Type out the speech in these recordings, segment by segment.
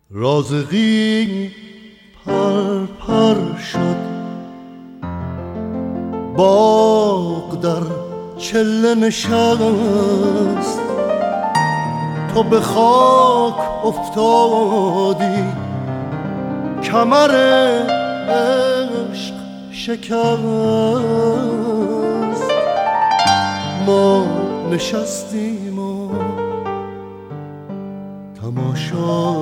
رازقی پر پر شد، باغ در چله نشست، تو به خاک افتادی، کمر عشق شکست. ما نشستیم و تماشا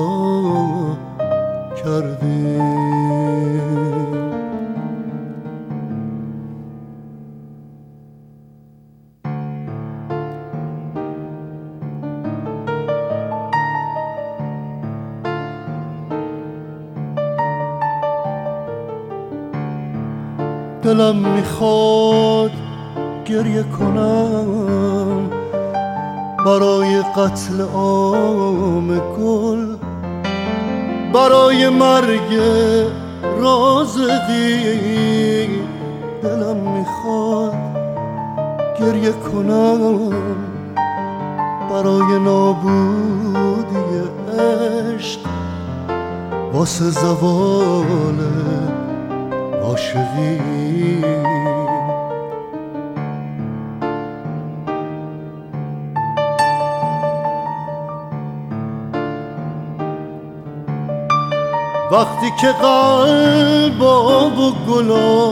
کردیم. دلم میخواد گریه کنم برای قتل عام گل، برای مرگ رازقی. دلم میخواد گریه کنم برای نابودی عشق، واسه زوال عاشقی. وقتی که قلبا و گلا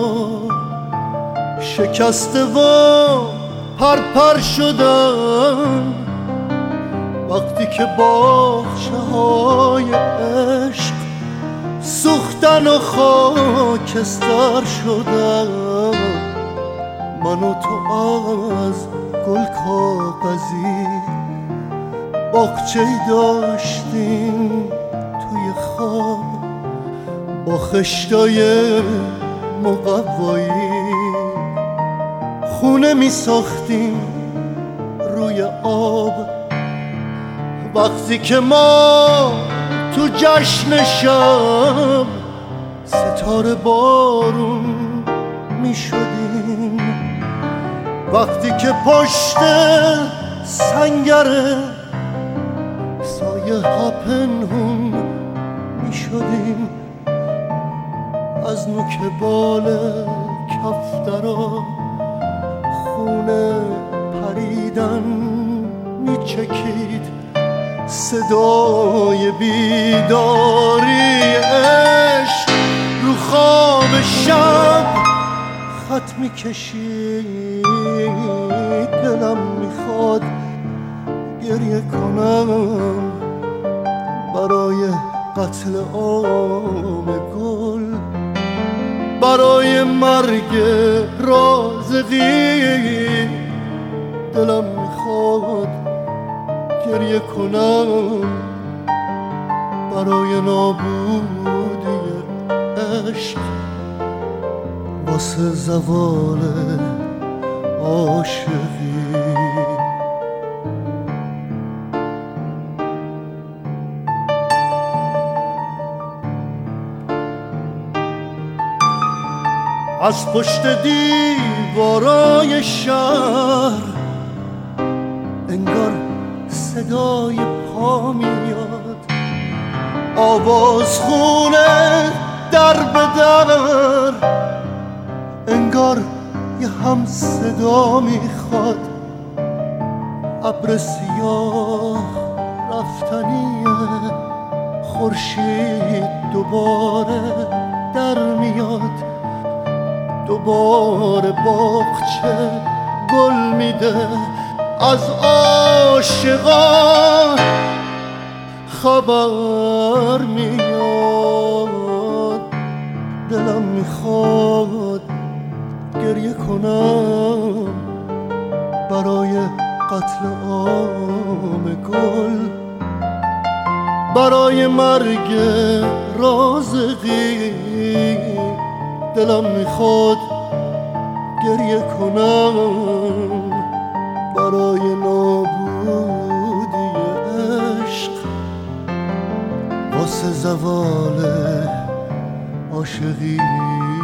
شکسته و پرپر شدن، وقتی که باغچه های عشق سوختن و خاکستر شدن، من و تو از گل کاغذی باغچه‌ای داشتیم توی خواب، با خشتای مقوایی خونه می ساختیم روی آب. وقتی که ما تو جشن شب ستاره بارون می شدیم، وقتی که پشت سنگر سایه ها پنهون می شدیم، از نوک بال کفترا خونه پریدن می چکید، صدای بیداری عشق رو خواب شب خط می کشید. دلم میخواد گریه کنم برای قتل عام گل، برای مرگ رازقی. دلم میخواد گریه کنم برای نابودی عشق، واسه زوال عاشقی. از پشت دیوارای شهر انگار صدای پا میاد، آواز خونه در به در، انگار یه هم صدا میخواد. ابر سیاه رفتنیه، خورشید دوباره در میاد، دوباره باغچه گل میده، از عاشقان خبر میاد. دلم میخواد گریه کنم برای قتل عام گل، برای مرگ رازقی. دلم میخواد گریه کنم برای نابودی عشق، واسه زوال عاشقی.